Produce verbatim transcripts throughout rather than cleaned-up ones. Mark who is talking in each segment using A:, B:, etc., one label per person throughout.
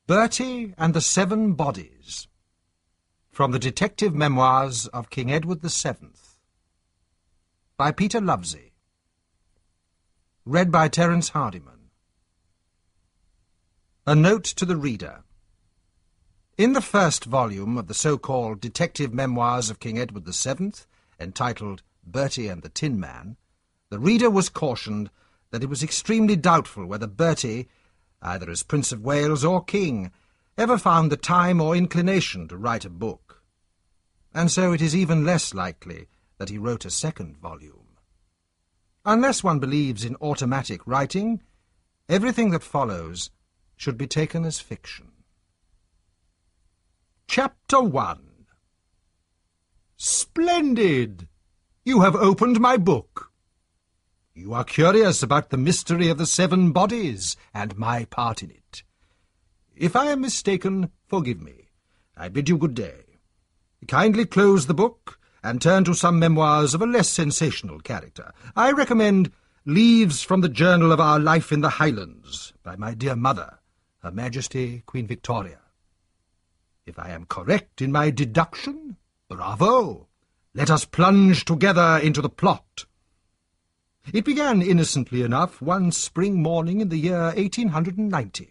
A: Bertie and the Seven Bodies. From the Detective Memoirs of King Edward the Seventh. By Peter Lovesey. Read by Terence Hardiman. A note to the reader. In the first volume of the so-called Detective Memoirs of King Edward the Seventh, entitled Bertie and the Tin Man, the reader was cautioned that it was extremely doubtful whether Bertie, either as Prince of Wales or King, ever found the time or inclination to write a book. And so it is even less likely that he wrote a second volume. Unless one believes in automatic writing, everything that follows should be taken as fiction. Chapter one. Splendid! You have opened my book. You are curious about the mystery of the seven bodies and my part in it. If I am mistaken, forgive me. I bid you good day. Kindly close the book and turn to some memoirs of a less sensational character. I recommend Leaves from the Journal of Our Life in the Highlands by my dear mother, Her Majesty Queen Victoria. If I am correct in my deduction, bravo! Let us plunge together into the plot. It began innocently enough one spring morning in the year eighteen ninety.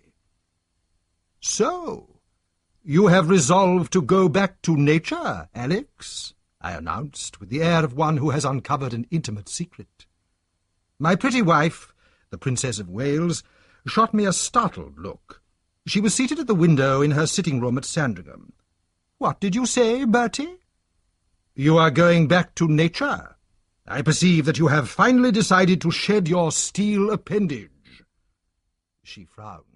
A: "So, you have resolved to go back to nature, Alex?" I announced, with the air of one who has uncovered an intimate secret. My pretty wife, the Princess of Wales, shot me a startled look. She was seated at the window in her sitting-room at Sandringham. "What did you say, Bertie?" "You are going back to nature. I perceive that you have finally decided to shed your steel appendage." She frowned.